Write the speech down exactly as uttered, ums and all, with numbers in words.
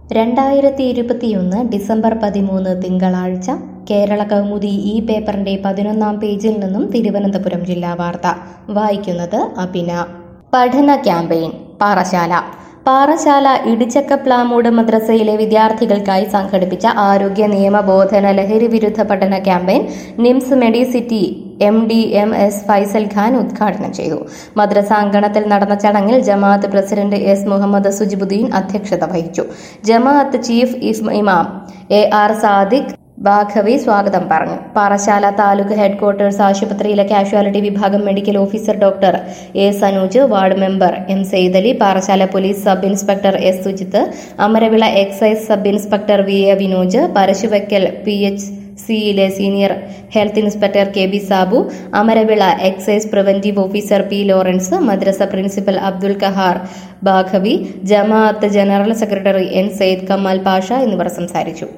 രണ്ടായിരത്തി ഇരുപത്തിയൊന്ന് ഡിസംബർ പതിമൂന്ന് തിങ്കളാഴ്ച കേരള കൗമുദി ഈ പേപ്പറിന്റെ പതിനൊന്നാം പേജിൽ നിന്നും തിരുവനന്തപുരം ജില്ലാ വാർത്ത വായിക്കുന്നത് അഭിന. പഠന ക്യാമ്പയിൻ പാറശാല. പാറശാല ഇടിച്ചക്കപ്ലാമൂട് മദ്രസയിലെ വിദ്യാർത്ഥികൾക്കായി സംഘടിപ്പിച്ച ആരോഗ്യ നിയമബോധന ലഹരി വിരുദ്ധ പഠന campaign NIMS Medicity M D M S Faisal Khan ഉദ്ഘാടനം ചെയ്തു. മദ്രസ അങ്കണത്തിൽ നടന്ന ചടങ്ങിൽ ജമാഅത്ത് പ്രസിഡന്റ് എസ് മുഹമ്മദ് സുജിബുദ്ദീൻ അധ്യക്ഷത വഹിച്ചു. ജമാഅത്ത് ചീഫ് ഇമാം എ ആർ സാദിഖ് ബാഖവി സ്വാഗതം പറഞ്ഞു. പാറശാല താലൂക്ക് ഹെഡ്ക്വാർട്ടേഴ്സ് ആശുപത്രിയിലെ കാഷ്വാലിറ്റി വിഭാഗം medical officer doctor A Sanooj, ward member M Saithali, Parassala police sub inspector S Sujith, Amaravila excise sub inspector V A Vinoj, Parasuvaikal P H സിയിലെ senior health inspector K B Sabu, Amaravila excise preventive officer P Lawrence, മദ്രസ principal Abdul Kahar Baqavi, ജമാഅത്ത് general secretary N Said Kamal Pasha എന്നിവർ സംസാരിച്ചു.